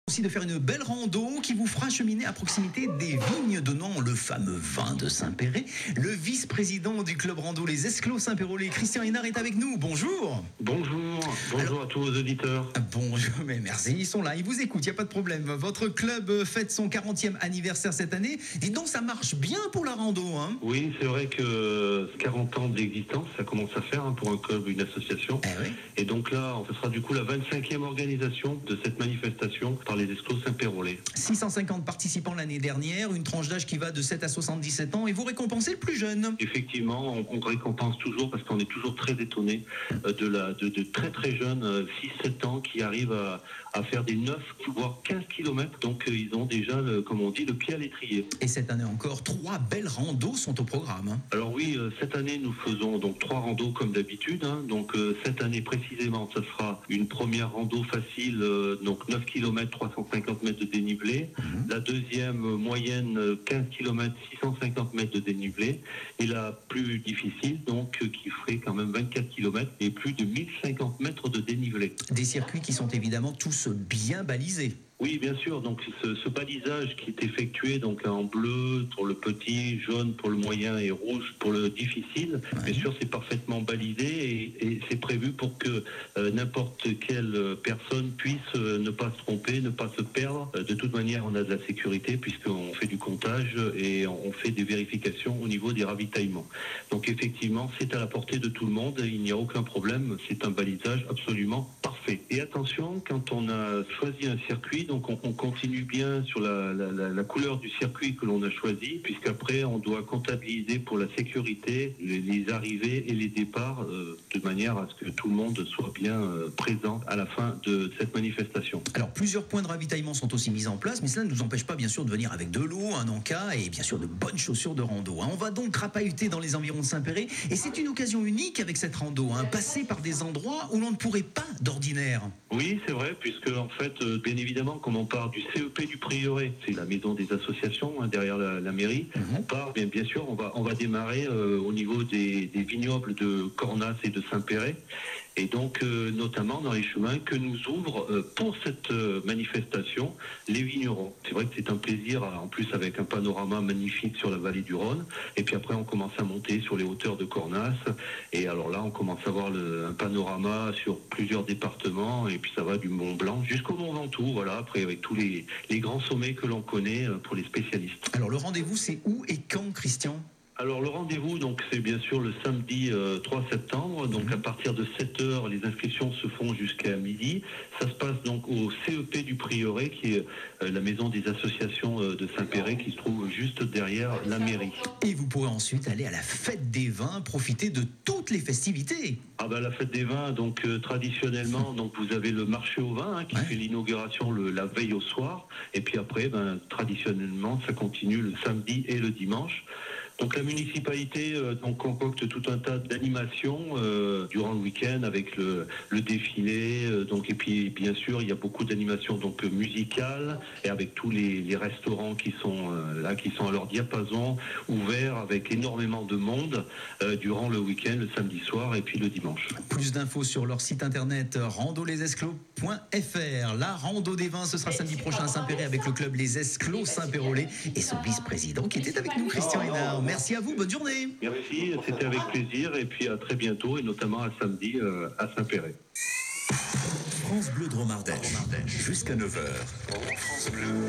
Aussi de faire une belle rando qui vous fera cheminer à proximité des vignes donnant le fameux vin de Saint-Péray. Le vice-président du club rando Les Esclos Saint-Pérolet, Christian Hénard, est avec nous. Bonjour. Bonjour à tous vos auditeurs. Bonjour, mais merci, ils sont là, ils vous écoutent, il n'y a pas de problème. Votre club fête son 40e anniversaire cette année. Dis donc, ça marche bien pour la rando, hein? Oui, c'est vrai que 40 ans d'existence, ça commence à faire pour un club, une association. Oui. Et donc là, ce sera du coup la 25e organisation de cette manifestation par les Esclos Saint-Pérolet. 650 participants l'année dernière, une tranche d'âge qui va de 7 à 77 ans, et vous récompensez le plus jeune. Effectivement, on récompense toujours parce qu'on est toujours très étonné de très très jeunes, 6-7 ans, qui arrivent à faire des 9, voire 15 km. Donc ils ont déjà, comme on dit, le pied à l'étrier. Et cette année encore, 3 belles randos sont au programme, hein. Alors oui, cette année nous faisons donc 3 randos comme d'habitude, hein. Donc cette année précisément, ce sera une première rando facile, donc 9 km, 350 mètres de dénivelé. La deuxième moyenne, 15 km, 650 mètres de dénivelé. Et la plus difficile, donc qui ferait quand même 24 km et plus de 1050 mètres de dénivelé. Des circuits qui sont évidemment tous bien balisés. Oui, bien sûr. Donc ce balisage qui est effectué donc en bleu pour le petit, jaune pour le moyen et rouge pour le difficile. Bien sûr, c'est parfaitement balisé et c'est prévu pour que n'importe quelle personne puisse ne pas se tromper, ne pas se perdre. De toute manière, on a de la sécurité puisqu'on fait du comptage et on fait des vérifications au niveau des ravitaillements. Donc effectivement, c'est à la portée de tout le monde. Il n'y a aucun problème. C'est un balisage absolument parfait. Et attention, quand on a choisi un circuit, donc on continue bien sur la couleur du circuit que l'on a choisi, puisqu'après on doit comptabiliser pour la sécurité les arrivées et les départs de manière à ce que tout le monde soit bien présent à la fin de cette manifestation. Alors plusieurs points de ravitaillement sont aussi mis en place, mais cela ne nous empêche pas bien sûr de venir avec de l'eau, un encas et bien sûr de bonnes chaussures de rando, hein. On va donc crapahuter dans les environs de Saint-Péray et c'est une occasion unique avec cette rando, hein, passer par des endroits où l'on ne pourrait pas d'ordinaire. Oui, c'est vrai, puisque en fait, bien évidemment, comme on part du CEP du Prieuré, c'est la maison des associations, hein, derrière la mairie, on part, bien sûr, on va démarrer au niveau des vignobles de Cornas et de Saint-Péray, et donc notamment dans les chemins que nous ouvrent pour cette manifestation les vignerons. C'est vrai que c'est un plaisir, en plus avec un panorama magnifique sur la vallée du Rhône, et puis après on commence à monter sur les hauteurs de Cornas, et alors là on commence à voir un panorama sur plusieurs départements, et puis ça va du Mont Blanc jusqu'au Mont Ventoux, voilà, après avec tous les grands sommets que l'on connaît pour les spécialistes. Alors le rendez-vous, c'est où et quand, Christian ? Alors le rendez-vous, donc c'est bien sûr le samedi 3 septembre, donc à partir de 7h, les inscriptions se font jusqu'à midi. Ça se passe donc au CEP du Prieuré, qui est la maison des associations de Saint-Péray, qui se trouve juste derrière la mairie. Et vous pourrez ensuite aller à la fête des vins, profiter de toutes les festivités. Ah ben la fête des vins, donc traditionnellement, donc vous avez le marché au vin, hein, qui fait l'inauguration la veille au soir, et puis après, traditionnellement, ça continue le samedi et le dimanche. Donc la municipalité donc concocte tout un tas d'animations durant le week-end avec le défilé, donc et puis bien sûr il y a beaucoup d'animations donc musicales et avec tous les restaurants qui sont là, qui sont à leur diapason, ouverts avec énormément de monde durant le week-end, le samedi soir et puis le dimanche. Plus d'infos sur leur site internet randolesesclos.fr. La rando des vins, ce sera samedi prochain à Saint-Péray avec le club Les Esclos Saint-Pérolet et son vice-président qui était avec nous, Christian Hénard. Merci à vous, bonne journée. Merci, c'était avec plaisir et puis à très bientôt et notamment à samedi à Saint-Péray. France Bleu Drôme Ardèche, jusqu'à 9h. France Bleu.